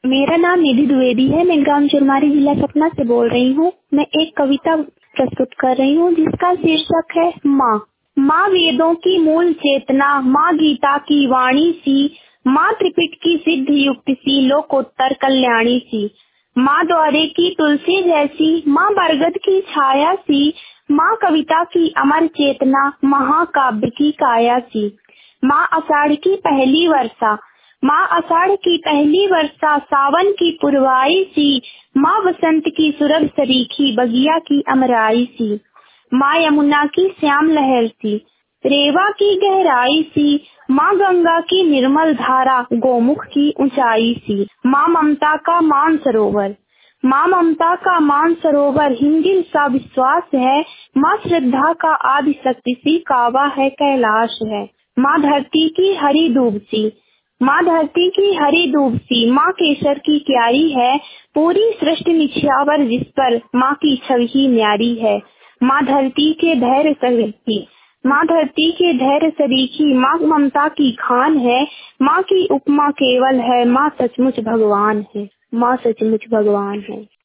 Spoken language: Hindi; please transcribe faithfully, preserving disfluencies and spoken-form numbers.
मेरा नाम निधि द्विवेदी है। मैं ग्राम चुरमारी जिला सतना से बोल रही हूँ। मैं एक कविता प्रस्तुत कर रही हूँ जिसका शीर्षक है माँ। माँ वेदों की मूल चेतना, माँ गीता की वाणी सी, माँ त्रिपिट की सिद्ध युक्ति सी, लोकोत्तर कल्याणी सी, माँ द्वारे की तुलसी जैसी, माँ बरगद की छाया सी, माँ कविता की अमर चेतना, महाकाव्य की काया सी, माँ आषाढ़ की पहली वर्षा, माँ आषाढ़ की पहली वर्षा, सावन की पुरवाई सी, माँ बसंत की सुरभ सरीखी, बगिया की अमराई सी, माँ यमुना की श्याम लहर सी, रेवा की गहराई सी, माँ गंगा की निर्मल धारा, गोमुख की ऊंचाई सी, माँ ममता का मान सरोवर, माँ ममता का मान सरोवर, हिंदिल सा विश्वास है, माँ श्रद्धा का आदि शक्ति सी, कावा है कैलाश है, माँ धरती की हरी दूब सी, माँ धरती की हरी दूब सी, माँ केसर की क्यारी है, पूरी सृष्टि निछावर जिस पर माँ की छवि ही न्यारी है, माँ धरती के धैर्य सरीखी, माँ धरती के धैर्य सरीखी, माँ ममता की खान है, माँ की उपमा केवल है, माँ सचमुच भगवान है, माँ सचमुच भगवान है।